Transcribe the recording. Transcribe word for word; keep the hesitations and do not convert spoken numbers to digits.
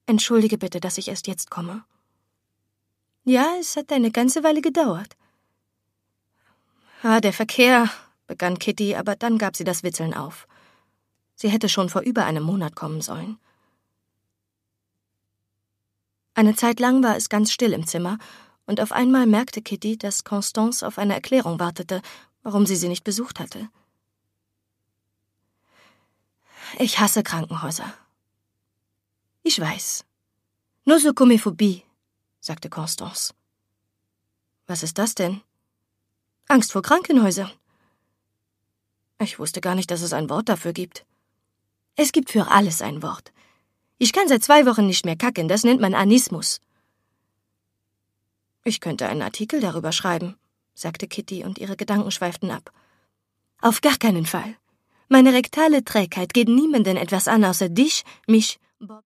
Entschuldige bitte, dass ich erst jetzt komme. Ja, es hat eine ganze Weile gedauert. Ah, der Verkehr, begann Kitty, aber dann gab sie das Witzeln auf. Sie hätte schon vor über einem Monat kommen sollen. Eine Zeit lang war es ganz still im Zimmer, und auf einmal merkte Kitty, dass Constance auf eine Erklärung wartete, warum sie sie nicht besucht hatte. Ich hasse Krankenhäuser. Ich weiß. Nosokomophobie, sagte Constance. Was ist das denn? Angst vor Krankenhäusern. Ich wusste gar nicht, dass es ein Wort dafür gibt. Es gibt für alles ein Wort. Ich kann seit zwei Wochen nicht mehr kacken, das nennt man Anismus. Ich könnte einen Artikel darüber schreiben, sagte Kitty, und ihre Gedanken schweiften ab. Auf gar keinen Fall. Meine rektale Trägheit geht niemanden etwas an, außer dich, mich, Bob.